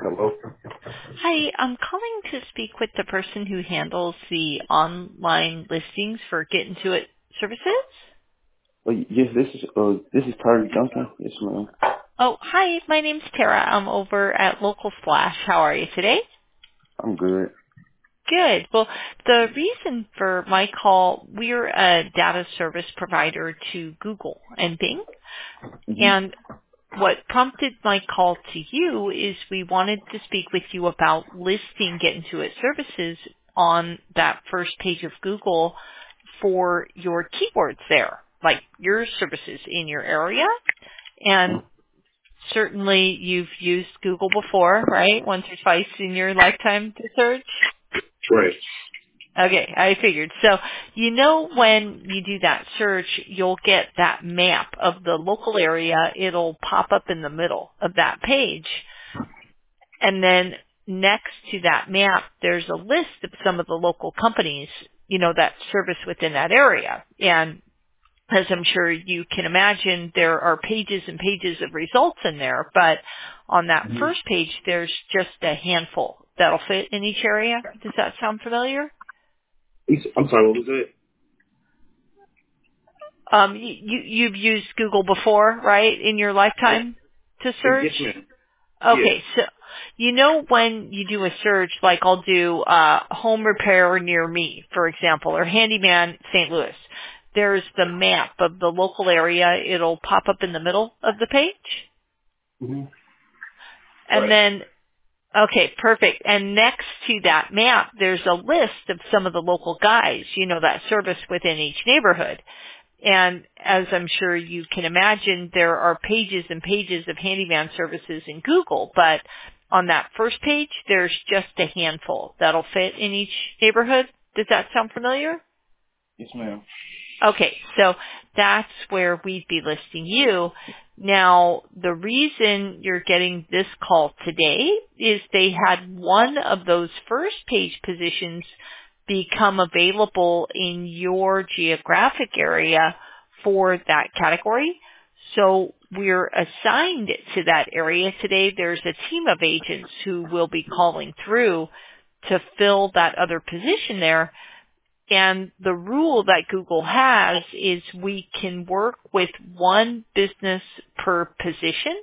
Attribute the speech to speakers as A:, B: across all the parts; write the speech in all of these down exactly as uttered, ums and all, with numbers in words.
A: Hello?
B: Hi, I'm calling to speak with the person who handles the online listings for Get Into It services.
A: Oh, yes, this is uh this is Tyreek Duncan. Yes, ma'am.
B: Oh, hi, my name's Tara. I'm over at Local Splash. How are you today?
A: I'm good.
B: Good. Well, the reason for my call, we're a data service provider to Google and Bing.
A: Mhm.
B: And what prompted my call to you is we wanted to speak with you about listing Get Into It services on that first page of Google for your keywords there, like your services in your area. And certainly you've used Google before, right? Once or twice in your lifetime to search.
A: Right.
B: Okay, I figured. So you know when you do that search, you'll get that map of the local area. It'll pop up in the middle of that page. And then next to that map, there's a list of some of the local companies, you know, that service within that area. And as I'm sure you can imagine, there are pages and pages of results in there. But on that
A: Mhm.
B: first page, there's just a handful that'll fit in each area. Does that sound familiar?
A: I'm sorry. What was it?
B: Um, you, you, you've used Google before, right, in your lifetime to search?
A: Yes, ma'am. Yes.
B: Okay, so you know when you do a search, like I'll do uh, home repair near me, for example, or handyman Saint Louis. There's the map of the local area. It'll pop up in the middle of the page.
A: Mhm.
B: And
A: Right.
B: then, okay, perfect. And next to that map, there's a list of some of the local guys, you know, that service within each neighborhood. And as I'm sure you can imagine, there are pages and pages of handyman services in Google, but on that first page, there's just a handful that'll fit in each neighborhood. Does that sound familiar?
A: Yes, ma'am.
B: Okay, so that's where we'd be listing you. Now, the reason you're getting this call today is they had one of those first page positions become available in your geographic area for that category. So we're assigned to that area today. There's a team of agents who will be calling through to fill that other position there. And the rule that Google has is we can work with one business per position.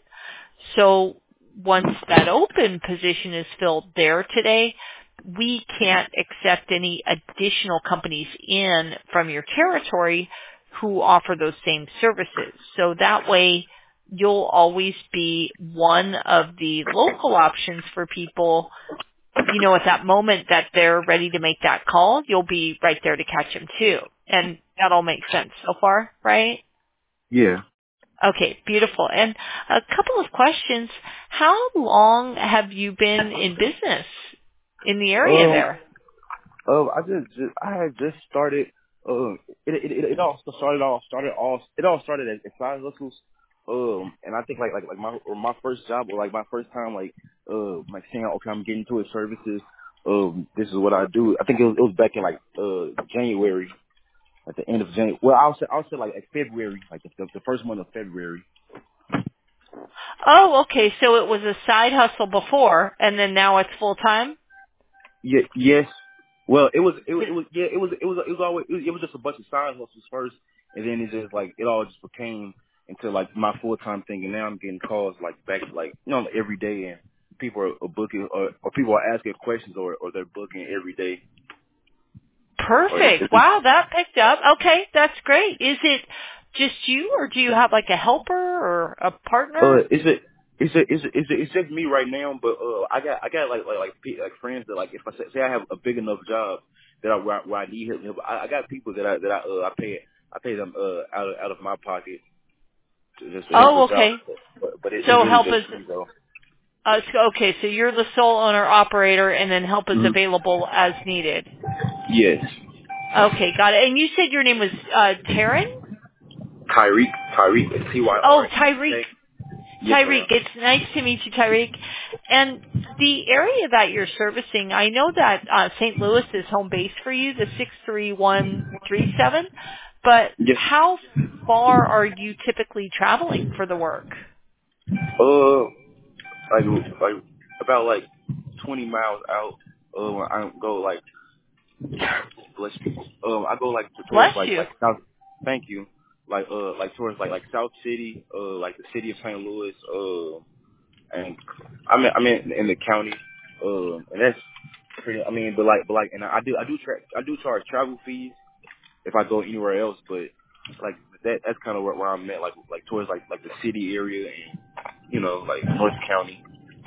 B: So once that open position is filled there today, we can't accept any additional companies in from your territory who offer those same services. So that way you'll always be one of the local options for people. You know, at that moment that they're ready to make that call, you'll be right there to catch them too. And that all makes sense so far, right?
A: Yeah.
B: Okay, beautiful. And a couple of questions. How long have you been in business in the area
A: Um.
B: there?
A: Uh. I just, just I had just started. Um. It it it, it all started all started all it all started as, as side hustles. Um. And I think like like like my or my first job or like my first time like uh like saying okay I'm getting to it services. Um. This is what I do. I think it was it was back in like uh January. At the end of January. Well, I'll say I'll say like at February, like the, the first month of February.
B: Oh, okay. So it was a side hustle before, and then now it's full time?
A: Yeah. Yes. Well, it was it, was- it was yeah it was it was it was always it was, it was just a bunch of side hustles first, and then it just like it all just became into like my full time thing, and now I'm getting calls like back like you know every day, and people are, are booking or, or people are asking questions or or they're booking every day. Or it's,
B: Perfect.
A: it's,
B: Wow, that picked up. Okay, that's great. Is it just you, or do you have like a helper or a partner?
A: Uh, it's a, it's a, it's a, it's, a, it's just me right now. But uh, I got, I got like, like, like, pe- like friends that like, if I say, say I have a big enough job that I where I, where I need help, I, I got people that I that I uh, I pay, I pay them uh out of out of my pocket to just to help
B: Oh,
A: us out.
B: okay.
A: But, but it, it's
B: So
A: really
B: help
A: just
B: is
A: me though.
B: uh, so- okay. So you're the sole owner operator, and then help is
A: Mm-hmm.
B: available as needed.
A: Yes,
B: Okay, got it. And you said your name was uh, Taryn?
A: Tyreek, Tyreek, T Y R
B: Oh,
A: E
B: Tyreek.
A: K. Yes,
B: Tyreek,
A: ma'am.
B: it's nice to meet you, Tyreek. And the area that you're servicing, I know that uh, Saint Louis is home base for you, the six three one three seven, but
A: Yes.
B: how far are you typically traveling for the work?
A: Uh, like, like. about like twenty miles out. Um, I go like bless me. Um, I go like
B: Bless
A: towards like
B: you.
A: like South. Thank you. Like uh, like towards like like South City. Uh, like the city of Saint Louis. Uh, and I'm in, I'm in in the county. Um, and that's pretty. I mean, but like but like, and I do I do tra- I do charge travel fees if I go anywhere else, but like that that's kind of where, where I'm at, like like towards like like the city area and you know like North County.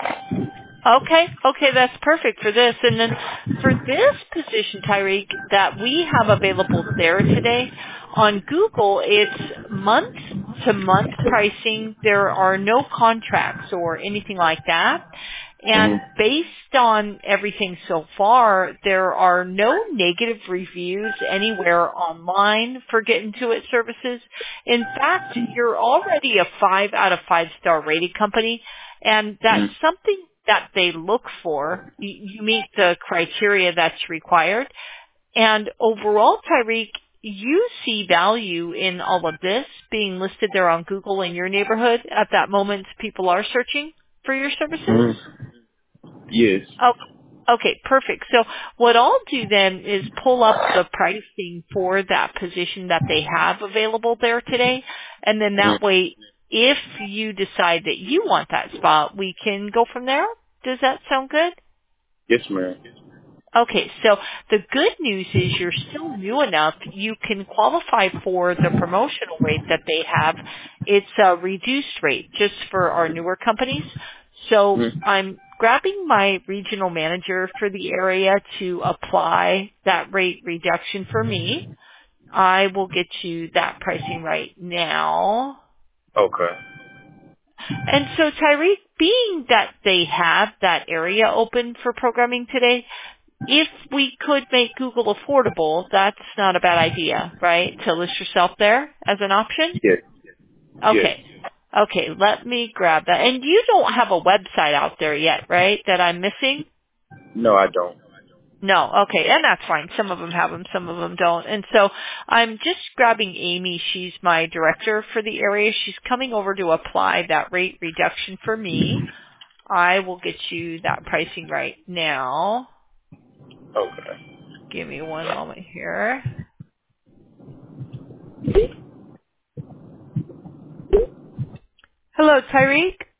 B: Okay, okay, that's perfect for this. And then for this position, Tyreek, that we have available there today, on Google, it's month to month pricing. There are no contracts or anything like that.
A: hmm
B: And based on everything so far, there are no negative reviews anywhere online for Get Into It services. In fact, you're already a five out of five star rated company, and
A: hmm
B: that's something that they look for. You, you meet the criteria that's required. And overall, Tyreek, you see value in all of this being listed there on Google in your neighborhood at that moment people are searching for your services?
A: hmm Yes.
B: Oh, okay, perfect. So what I'll do then is pull up the pricing for that position that they have available there today, and then
A: hmm
B: that way, if you decide that you want that spot, we can go from there. Does that sound good?
A: Yes, ma'am.
B: Okay, so the good news is you're still new enough. You can qualify for the promotional rate that they have. It's a reduced rate just for our newer companies. So
A: hmm
B: I'm grabbing my regional manager for the area to apply that rate reduction for me. I will get you that pricing right now.
A: Okay.
B: And so Tyreek, being that they have that area open for programming today, if we could make Google affordable, that's not a bad idea, right? To list yourself there as an option?
A: Yes. Yes.
B: Okay. Okay, let me grab that. And you don't have a website out there yet, right? That I'm missing?
A: No, I don't.
B: No. Okay, and that's fine. Some of them have them, some of them don't. And so I'm just grabbing Amy. She's my director for the area. She's coming over to apply that rate reduction for me. I will get you that pricing right now.
A: Okay.
B: Give me one moment here. Hello, Tyreek.